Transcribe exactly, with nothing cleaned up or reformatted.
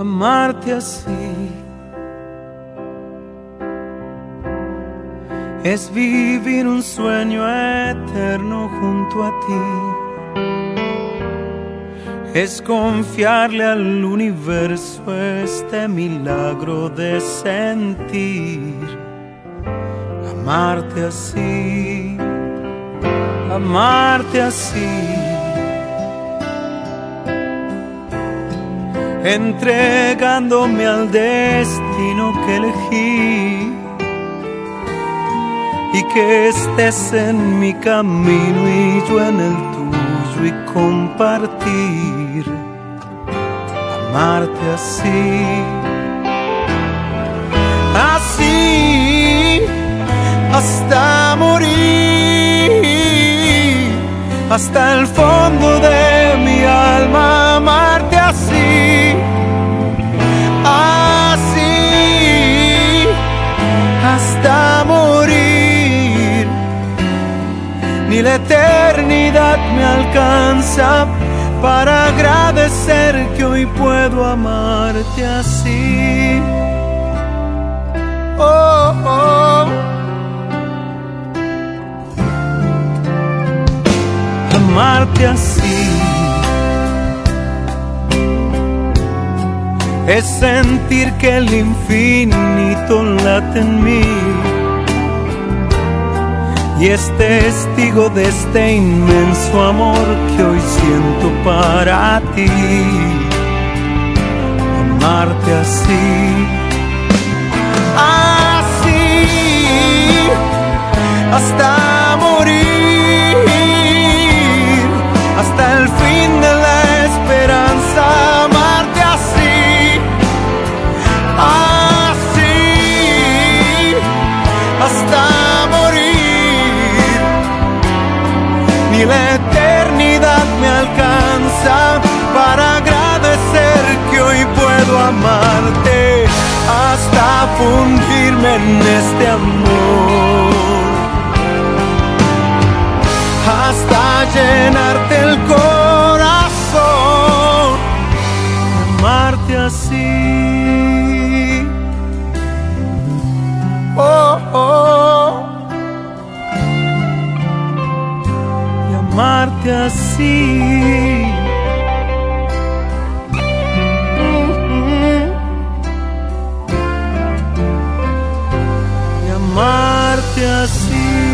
amarte así es vivir un sueño eterno junto a ti. Es confiarle al universo este milagro de sentir. Amarte así, amarte así, entregándome al destino que elegí, y que estés en mi camino y yo en el tuyo, y compartir. Amarte así, así, hasta morir, hasta el fondo de mi alma. Amarte así, así, hasta morir. Ni la eternidad me alcanza para agradecer que hoy puedo amarte así. Oh, oh. Amarte así es sentir que el infinito late en mí y es testigo de este inmenso amor que hoy siento para ti. Amarte así, así, hasta morir, hasta el fin de la esperanza. Amarte así, así, hasta morir. Ni la eternidad me alcanza para agradecer que hoy puedo amarte, hasta fundirme en este amor, hasta llenarte el corazón. Amarte así, oh, oh, y amarte así, mm-hmm, y amarte así.